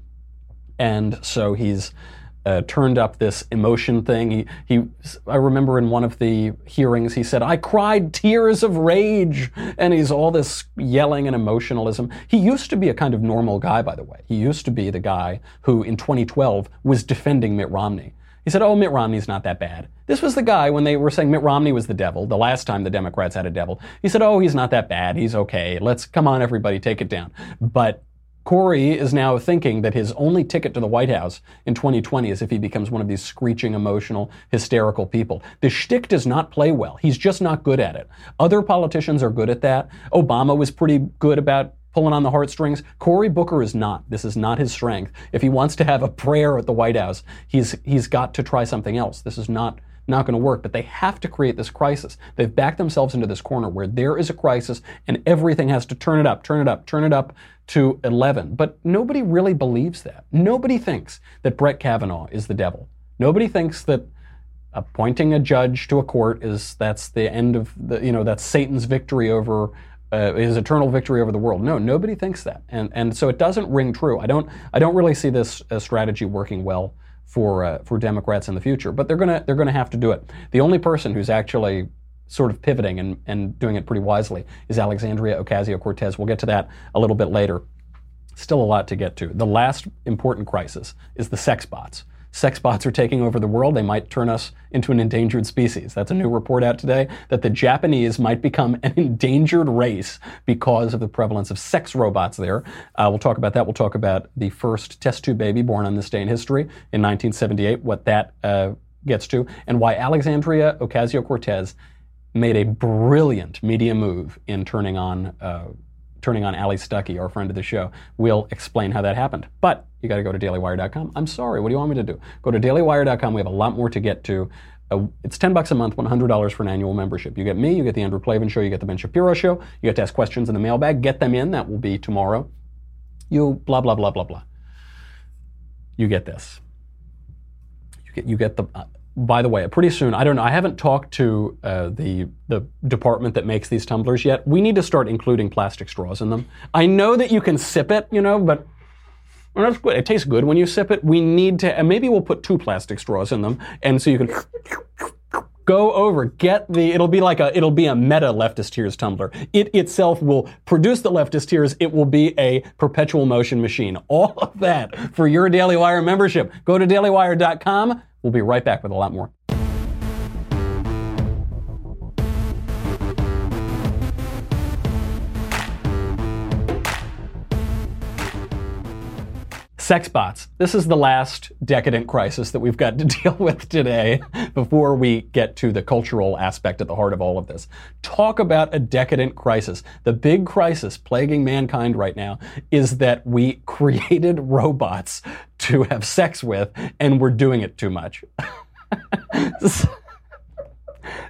and so he's uh, turned up this emotion thing. He, he, I remember in one of the hearings, he said, "I cried tears of rage," and he's all this yelling and emotionalism. He used to be a kind of normal guy, by the way. He used to be the guy who, in twenty twelve, was defending Mitt Romney. He said, oh, Mitt Romney's not that bad. This was the guy when they were saying Mitt Romney was the devil, the last time the Democrats had a devil. He said, oh, he's not that bad. He's okay. Let's, come on, everybody, take it down. But Cory is now thinking that his only ticket to the White House in twenty twenty is if he becomes one of these screeching, emotional, hysterical people. The shtick does not play well. He's just not good at it. Other politicians are good at that. Obama was pretty good about pulling on the heartstrings. Cory Booker is not. This is not his strength. If he wants to have a prayer at the White House, he's he's got to try something else. This is not not going to work. But they have to create this crisis. They've backed themselves into this corner where there is a crisis and everything has to turn it up, turn it up, turn it up to eleven. But nobody really believes that. Nobody thinks that Brett Kavanaugh is the devil. Nobody thinks that appointing a judge to a court is that's the end of the, you know, that's Satan's victory over Uh, his eternal victory over the world. No, nobody thinks that, and and so it doesn't ring true. I don't I don't really see this uh, strategy working well for uh, for Democrats in the future. But they're gonna they're gonna have to do it. The only person who's actually sort of pivoting and and doing it pretty wisely is Alexandria Ocasio-Cortez. We'll get to that a little bit later. Still a lot to get to. The last important crisis is the sex bots. Sex bots are taking over the world. They might turn us into an endangered species. That's a new report out today that the Japanese might become an endangered race because of the prevalence of sex robots there. Uh, we'll talk about that. We'll talk about the first test tube baby born on this day in history in nineteen seventy-eight, what that uh, gets to, and why Alexandria Ocasio-Cortez made a brilliant media move in turning on uh, turning on Ali Stuckey, our friend of the show. We'll explain how that happened. But you got to go to daily wire dot com. I'm sorry, what do you want me to do? Go to daily wire dot com. We have a lot more to get to. Uh, it's ten bucks a month, one hundred dollars for an annual membership. You get me, you get the Andrew Klavan Show, you get the Ben Shapiro Show, you get to ask questions in the mailbag. Get them in. That will be tomorrow. You blah, blah, blah, blah, blah. You get this. You get, you get the... Uh, By the way, pretty soon, I don't know, I haven't talked to uh, the the department that makes these tumblers yet. We need to start including plastic straws in them. I know that you can sip it, you know, but well, that's good. It tastes good when you sip it. We need to, and maybe we'll put two plastic straws in them, and so you can go over, get the, it'll be like a, it'll be a meta leftist tears tumbler. It itself will produce the leftist tears. It will be a perpetual motion machine. All of that for your Daily Wire membership. Go to daily wire dot com. We'll be right back with a lot more. Sex bots. This is the last decadent crisis that we've got to deal with today before we get to the cultural aspect at the heart of all of this. Talk about a decadent crisis. The big crisis plaguing mankind right now is that we created robots to have sex with, and we're doing it too much.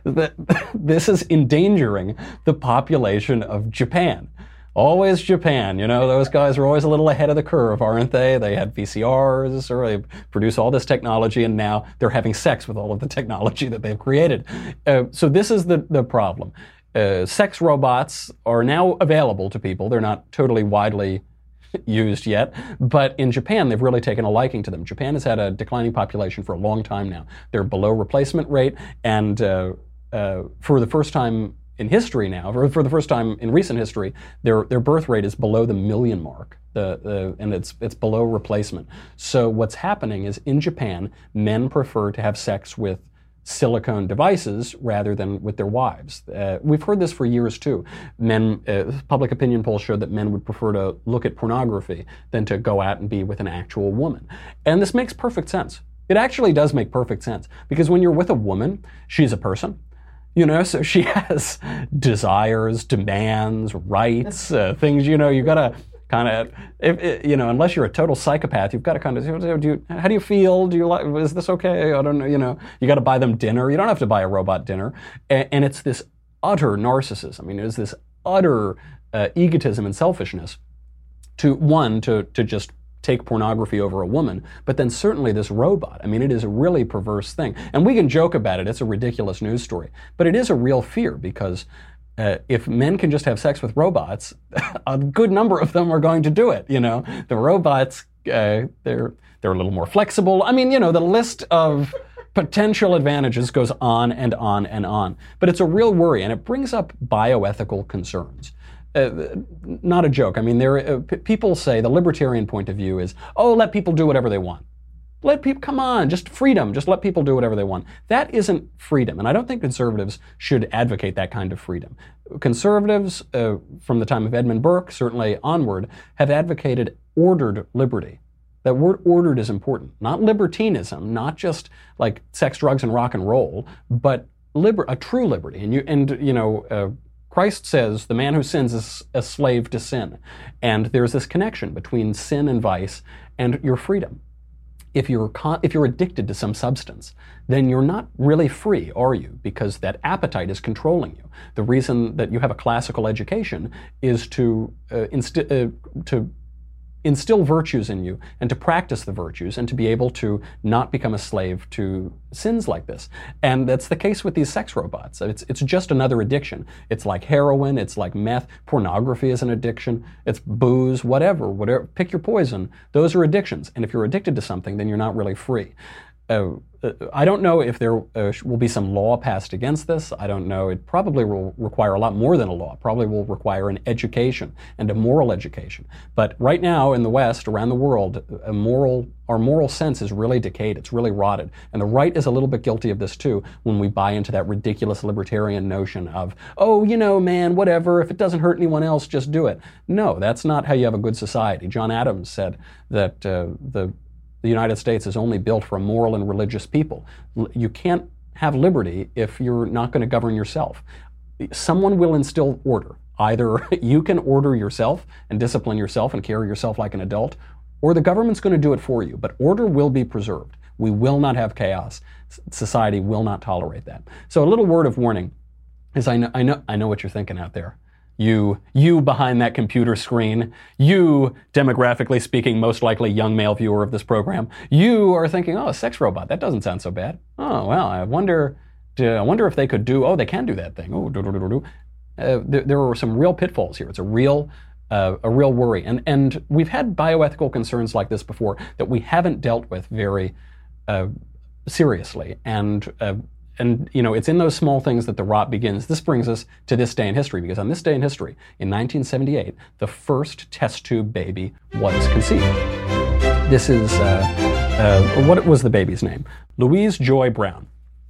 that this is endangering the population of Japan. Always Japan, you know, those guys are always a little ahead of the curve, aren't they? They had V C Rs, or they produce all this technology, and now they're having sex with all of the technology that they've created. Uh, so this is the, the problem. Uh, sex robots are now available to people. They're not totally widely used yet, but in Japan, they've really taken a liking to them. Japan has had a declining population for a long time now. They're below replacement rate, and uh, uh, for the first time in history now, for, for the first time in recent history, their their birth rate is below the million mark, the, the, and it's it's below replacement. So what's happening is in Japan, men prefer to have sex with silicone devices rather than with their wives. Uh, we've heard this for years too. Men, uh, public opinion polls showed that men would prefer to look at pornography than to go out and be with an actual woman. And this makes perfect sense. It actually does make perfect sense, because when you're with a woman, she's a person. You know, so she has desires, demands, rights, uh, things, you know, you gotta kind of, if, you know, unless you're a total psychopath, you've got to kind of, do you, how do you feel? Do you like, is this okay? I don't know, you know, you got to buy them dinner. You don't have to buy a robot dinner. And, and it's this utter narcissism. I mean, it's this utter uh, egotism and selfishness to, one, to, to just take pornography over a woman, but then certainly this robot. I mean, it is a really perverse thing. And we can joke about it. It's a ridiculous news story. But it is a real fear, because uh, if men can just have sex with robots, a good number of them are going to do it, you know. The robots, uh, they're, they're a little more flexible. I mean, you know, the list of potential advantages goes on and on and on. But it's a real worry, and it brings up bioethical concerns. Uh, not a joke. I mean, there uh, p- people say the libertarian point of view is, oh, let people do whatever they want. Let people, come on, just freedom. Just let people do whatever they want. That isn't freedom, and I don't think conservatives should advocate that kind of freedom. Conservatives, uh, from the time of Edmund Burke, certainly onward, have advocated ordered liberty. That word ordered is important. Not libertinism, not just like sex, drugs, and rock and roll, but liber- a true liberty. And you, and you know. Uh, Christ says the man who sins is a slave to sin. And there's this connection between sin and vice and your freedom. If you're con- if you're addicted to some substance, then you're not really free, are you? Because that appetite is controlling you. The reason that you have a classical education is to uh, insti- uh, to instill virtues in you and to practice the virtues and to be able to not become a slave to sins like this. And that's the case with these sex robots. It's it's just another addiction. It's like heroin, it's like meth, pornography is an addiction, it's booze, whatever, whatever, pick your poison. Those are addictions. And if you're addicted to something, then you're not really free. Uh, I don't know if there uh, will be some law passed against this. I don't know. It probably will require a lot more than a law. It probably will require an education and a moral education. But right now in the West, around the world, a moral, our moral sense is really decayed. It's really rotted. And the right is a little bit guilty of this too, when we buy into that ridiculous libertarian notion of, oh, you know, man, whatever, if it doesn't hurt anyone else, just do it. No, that's not how you have a good society. John Adams said that uh, the The United States is only built for a moral and religious people. You can't have liberty if you're not going to govern yourself. Someone will instill order. Either you can order yourself and discipline yourself and carry yourself like an adult, or the government's going to do it for you. But order will be preserved. We will not have chaos. Society will not tolerate that. So a little word of warning is I know, I know, I know what you're thinking out there. You, you behind that computer screen, you, demographically speaking, most likely young male viewer of this program, you are thinking, oh, a sex robot, that doesn't sound so bad. Oh, well, I wonder, I wonder if they could do, oh, they can do that thing. Oh, do, do, do, do. Uh, there, there are some real pitfalls here. It's a real, uh, a real worry. And, and we've had bioethical concerns like this before that we haven't dealt with very uh, seriously. And uh, And, you know, it's in those small things that the rot begins. This brings us to this day in history, because on this day in history, in nineteen seventy-eight, the first test tube baby was conceived. This is, uh, uh, what was the baby's name? Louise Joy Brown.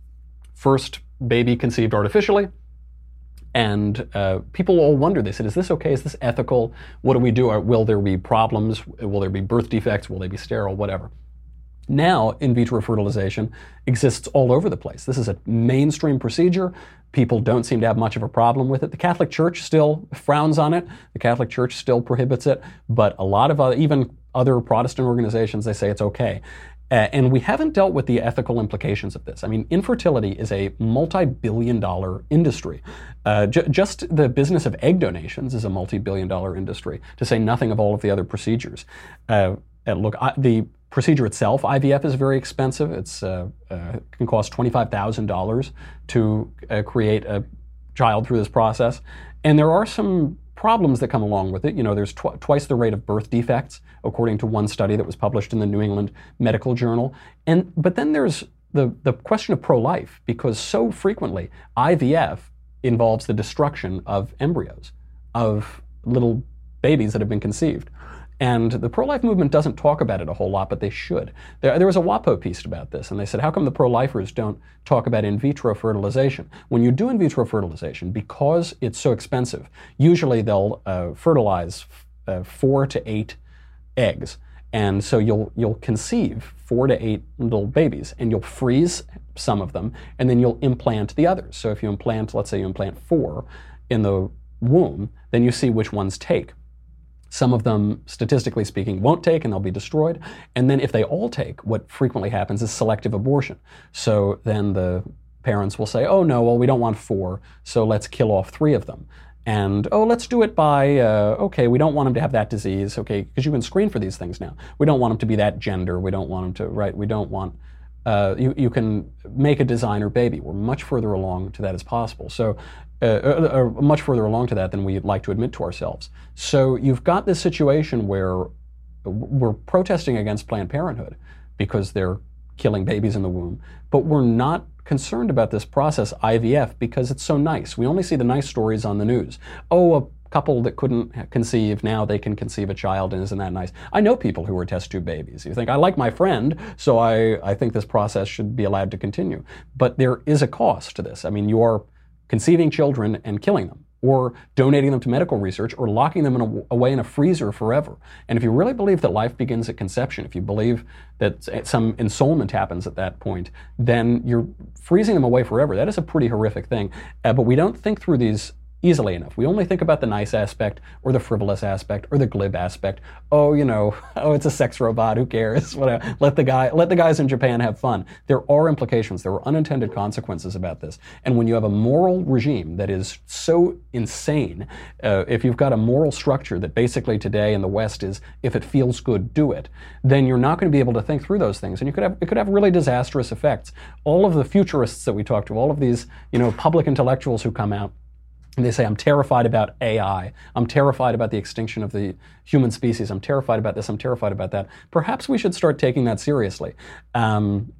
First baby conceived artificially. And uh, people all wonder, they said, is this okay? Is this ethical? What do we do? Will there be problems? Will there be birth defects? Will they be sterile? Whatever. Now, in vitro fertilization exists all over the place. This is a mainstream procedure. People don't seem to have much of a problem with it. The Catholic Church still frowns on it. The Catholic Church still prohibits it. But a lot of other, even other Protestant organizations, they say it's okay. Uh, and we haven't dealt with the ethical implications of this. I mean, infertility is a multi-billion dollar industry. Uh, ju- just the business of egg donations is a multi-billion dollar industry, to say nothing of all of the other procedures. Uh, and look, I, the procedure itself, I V F, is very expensive. It's uh, uh, can cost twenty-five thousand dollars to uh, create a child through this process. And there are some problems that come along with it. You know, there's tw- twice the rate of birth defects, according to one study that was published in the New England Medical Journal. And but then there's the, the question of pro-life, because so frequently I V F involves the destruction of embryos, of little babies that have been conceived. And the pro-life movement doesn't talk about it a whole lot, but they should. There, there was a WAPO piece about this, and they said, how come the pro-lifers don't talk about in vitro fertilization? When you do in vitro fertilization, because it's so expensive, usually they'll uh, fertilize uh, four to eight eggs. And so you'll you'll conceive four to eight little babies, and you'll freeze some of them, and then you'll implant the others. So if you implant, let's say you implant four in the womb, then you see which ones take. Some of them, statistically speaking, won't take and they'll be destroyed. And then if they all take, what frequently happens is selective abortion. So then the parents will say, oh no, well, we don't want four, so let's kill off three of them. And, oh, let's do it by, uh, okay, we don't want them to have that disease, okay, because you can screen for these things now. We don't want them to be that gender, we don't want them to, right, we don't want, uh, you, you can make a designer baby. We're much further along to that as possible. So, Uh, uh, much further along to that than we'd like to admit to ourselves. So you've got this situation where we're protesting against Planned Parenthood because they're killing babies in the womb, but we're not concerned about this process, I V F, because it's so nice. We only see the nice stories on the news. Oh, a couple that couldn't conceive, now they can conceive a child, and isn't that nice? I know people who were test tube babies. You think, I like my friend, so I, I think this process should be allowed to continue. But there is a cost to this. I mean, you are conceiving children and killing them, or donating them to medical research, or locking them in a, away in a freezer forever. And if you really believe that life begins at conception, if you believe that some ensoulment happens at that point, then you're freezing them away forever. That is a pretty horrific thing. Uh, but we don't think through these easily enough. We only think about the nice aspect, or the frivolous aspect, or the glib aspect. Oh, you know, oh, it's a sex robot, who cares? Whatever. Let the guy, let the guys in Japan have fun. There are implications, there are unintended consequences about this. And when you have a moral regime that is so insane, uh, if you've got a moral structure that basically today in the West is, if it feels good, do it, then you're not going to be able to think through those things. And you could have, it could have really disastrous effects. All of the futurists that we talk to, all of these, you know, public intellectuals who come out, and they say, I'm terrified about A I. I'm terrified about the extinction of the human species. I'm terrified about this. I'm terrified about that. Perhaps we should start taking that seriously. Um,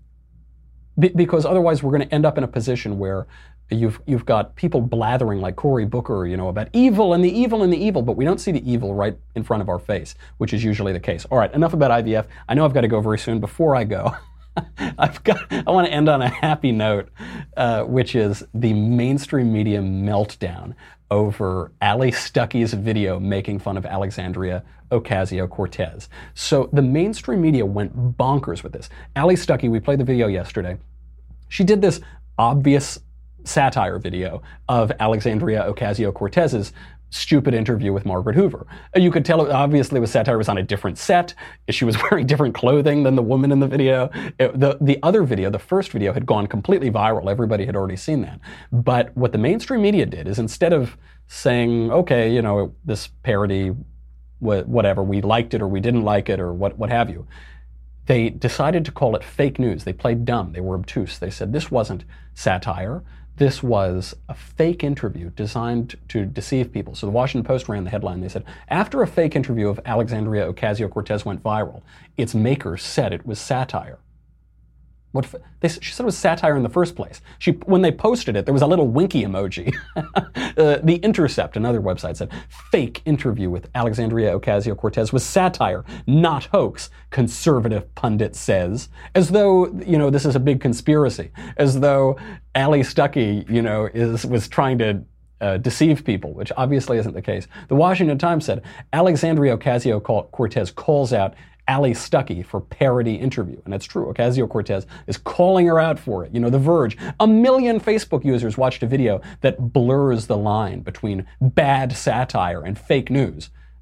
be, because otherwise we're going to end up in a position where you've you've got people blathering like Cory Booker, you know, about evil and the evil and the evil, but we don't see the evil right in front of our face, which is usually the case. All right, enough about I V F. I know I've got to go very soon. Before I go, I've got, I want to end on a happy note, uh, which is the mainstream media meltdown over Ali Stuckey's video making fun of Alexandria Ocasio-Cortez. So the mainstream media went bonkers with this. Ali Stuckey, we played the video yesterday. She did this obvious satire video of Alexandria Ocasio-Cortez's stupid interview with Margaret Hoover. You could tell it obviously was satire. It was on a different set. She was wearing different clothing than the woman in the video. It, the, the other video, the first video, had gone completely viral. Everybody had already seen that. But what the mainstream media did is, instead of saying, okay, you know, this parody, wh- whatever, we liked it or we didn't like it or what, what have you, they decided to call it fake news. They played dumb. They were obtuse. They said this wasn't satire. This was a fake interview designed to deceive people. So the Washington Post ran the headline. They said, after a fake interview of Alexandria Ocasio-Cortez went viral, its makers said it was satire. What they, she said it was satire in the first place. She, when they posted it, there was a little winky emoji. uh, the Intercept, another website, said, fake interview with Alexandria Ocasio-Cortez was satire, not hoax, conservative pundit says. As though, you know, this is a big conspiracy. As though Ali Stuckey, you know, is was trying to Uh, deceive people, which obviously isn't the case. The Washington Times said, Alexandria Ocasio-Cortez calls out Ali Stuckey for parody interview. And it's true. Ocasio-Cortez is calling her out for it. You know, The Verge. A million Facebook users watched a video that blurs the line between bad satire and fake news.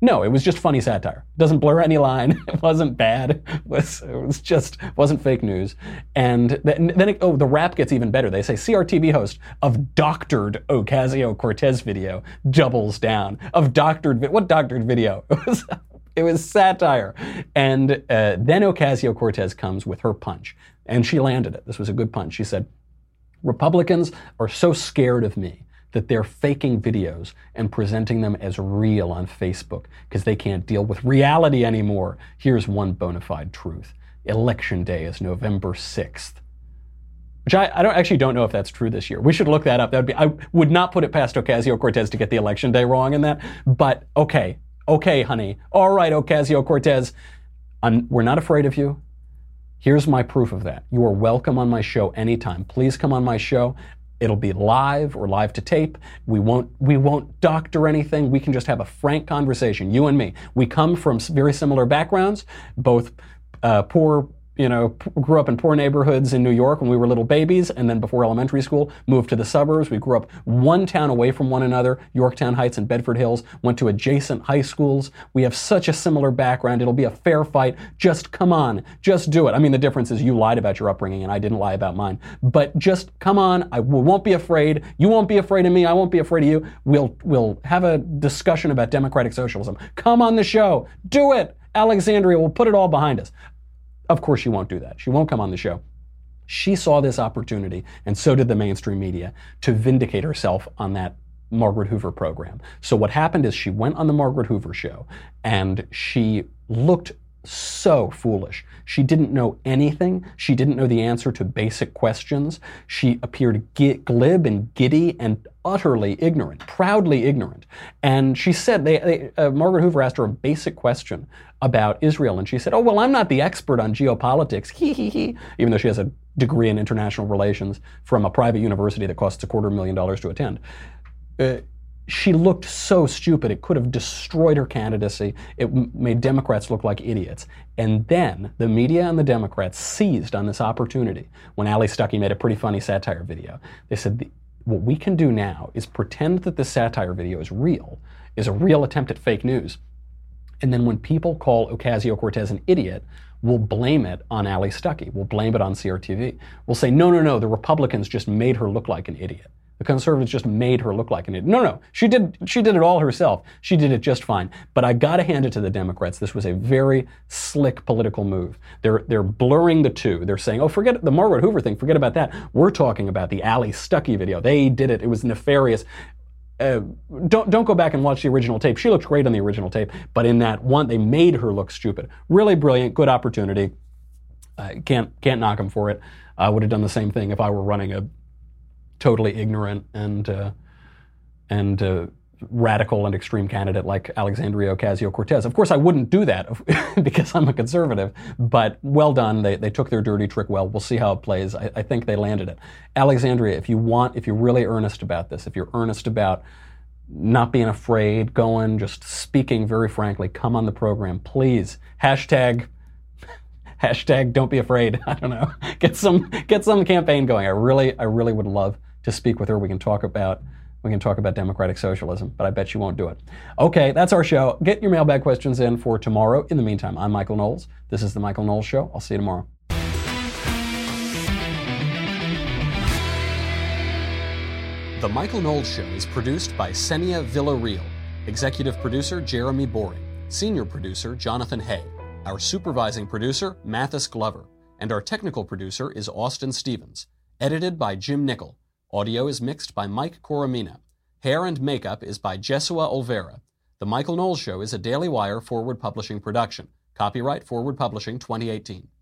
No, it was just funny satire. It doesn't blur any line. It wasn't bad. It was, it was just, wasn't fake news. And then, then it, oh, the rap gets even better. They say C R T V host of doctored Ocasio-Cortez video doubles down. Of doctored, what doctored video? It was, it was satire. And uh, then Ocasio-Cortez comes with her punch. And she landed it. This was a good punch. She said, Republicans are so scared of me that they're faking videos and presenting them as real on Facebook because they can't deal with reality anymore. Here's one bona fide truth. Election day is November sixth. Which I, I don't actually don't know if that's true this year. We should look that up. That would be, I would not put it past Ocasio-Cortez to get the election day wrong in that. But okay, okay, honey. All right, Ocasio-Cortez. I'm, we're not afraid of you. Here's my proof of that. You are welcome on my show anytime. Please come on my show. It'll be live or live to tape. We won't we won't doctor anything. We can just have a frank conversation, you and me. We come from very similar backgrounds, both uh, poor, you know, p- grew up in poor neighborhoods in New York when we were little babies, and then before elementary school, moved to the suburbs. We grew up one town away from one another, Yorktown Heights and Bedford Hills, went to adjacent high schools. We have such a similar background. It'll be a fair fight. Just come on. Just do it. I mean, the difference is you lied about your upbringing and I didn't lie about mine. But just come on. I we won't be afraid. You won't be afraid of me. I won't be afraid of you. We'll, we'll have a discussion about democratic socialism. Come on the show. Do it. Alexandria will put it all behind us. Of course she won't do that. She won't come on the show. She saw this opportunity, and so did the mainstream media, to vindicate herself on that Margaret Hoover program. So what happened is she went on the Margaret Hoover show, and she looked so foolish. She didn't know anything. She didn't know the answer to basic questions. She appeared g- glib and giddy and utterly ignorant, proudly ignorant. And she said, they, they, uh, Margaret Hoover asked her a basic question about Israel, and she said, oh, well, I'm not the expert on geopolitics, hee hee hee, even though she has a degree in international relations from a private university that costs a quarter million dollars to attend. Uh, She looked so stupid, it could have destroyed her candidacy. It m- made Democrats look like idiots. And then the media and the Democrats seized on this opportunity when Ali Stuckey made a pretty funny satire video. They said, what we can do now is pretend that this satire video is real, is a real attempt at fake news. And then when people call Ocasio-Cortez an idiot, we'll blame it on Ali Stuckey. We'll blame it on C R T V. We'll say, no, no, no, the Republicans just made her look like an idiot. The conservatives just made her look like an idiot. No, no, she did she did it all herself. She did it just fine. But I gotta hand it to the Democrats. This was a very slick political move. They're they're blurring the two. They're saying, oh, forget the Margaret Hoover thing, forget about that. We're talking about the Ali Stuckey video. They did it. It was nefarious. Uh, don't don't go back and watch the original tape. She looked great on the original tape, but in that one, they made her look stupid. Really brilliant, good opportunity. Uh, can't can't knock them for it. I would have done the same thing if I were running a totally ignorant and uh, and uh, radical and extreme candidate like Alexandria Ocasio-Cortez. Of course, I wouldn't do that because I'm a conservative, but well done. They they took their dirty trick well. We'll see how it plays. I, I think they landed it. Alexandria, if you want, if you're really earnest about this, if you're earnest about not being afraid, going, just speaking very frankly, come on the program, please. Hashtag Hashtag don't be afraid. I don't know. Get some get some campaign going. I really I really would love to speak with her. We can talk about we can talk about democratic socialism, but I bet you won't do it. Okay, that's our show. Get your mailbag questions in for tomorrow. In the meantime, I'm Michael Knowles. This is the Michael Knowles Show. I'll see you tomorrow. The Michael Knowles Show is produced by Senia Villarreal. Executive producer Jeremy Boring. Senior producer Jonathan Hay. Our supervising producer, Mathis Glover, and our technical producer is Austin Stevens. Edited by Jim Nickel. Audio is mixed by Mike Coromina. Hair and makeup is by Jesua Olvera. The Michael Knowles Show is a Daily Wire Forward Publishing production. Copyright Forward Publishing twenty eighteen.